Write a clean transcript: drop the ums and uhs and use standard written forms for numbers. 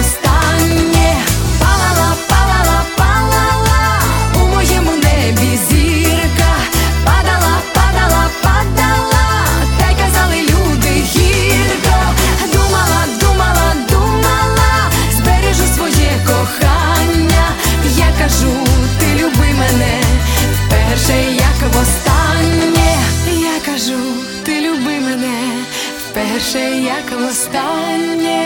востаннє. Палала, палала, палала у моєму небі зірка. Падала, падала, падала, та й казали люди гірко. Думала, думала, думала, збережу своє кохання. Я кажу, ти люби мене вперше, як востаннє. Я кажу, ти люби мене вперше, як востаннє.